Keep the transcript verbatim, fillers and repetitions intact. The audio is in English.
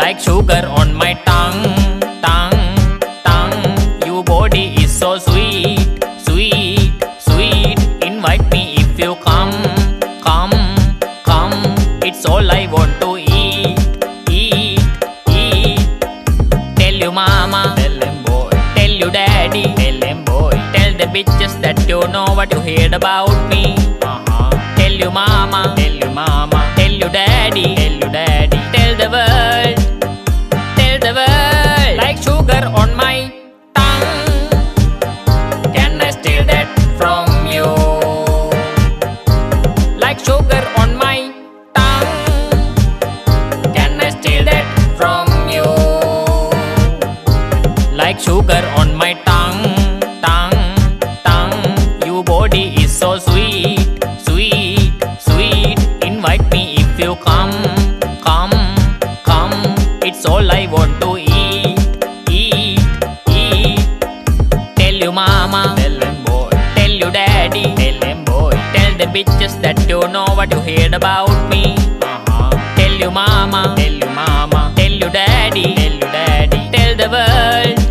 like sugar on my tongue, tongue, tongue. Your body is so sweet, sweet, sweet. Invite me if you come, come, come. It's all I want to eat, eat, eat. Tell your mama, tell them boy. Tell your daddy, tell them boy. Tell the bitches that you know what you heard about me. Uh-huh. Tell your mama, tell your mama. Tell your daddy, tell your daddy. Tell the world, tell the world. Like sugar on my tongue. Can I steal that from you? Like sugar on my tongue. Can I steal that from you? Like sugar on my tongue, tongue, tongue. Your body is so sweet, sweet, sweet. Invite me if you come, come, come. It's all I want to eat, eat, eat. Tell your mama, tell them boy. Tell your daddy, tell them boy. Tell the bitches that you know what you heard about me. Uh-huh. Tell your mama, tell your mama. Tell your daddy, tell your daddy. Tell the world,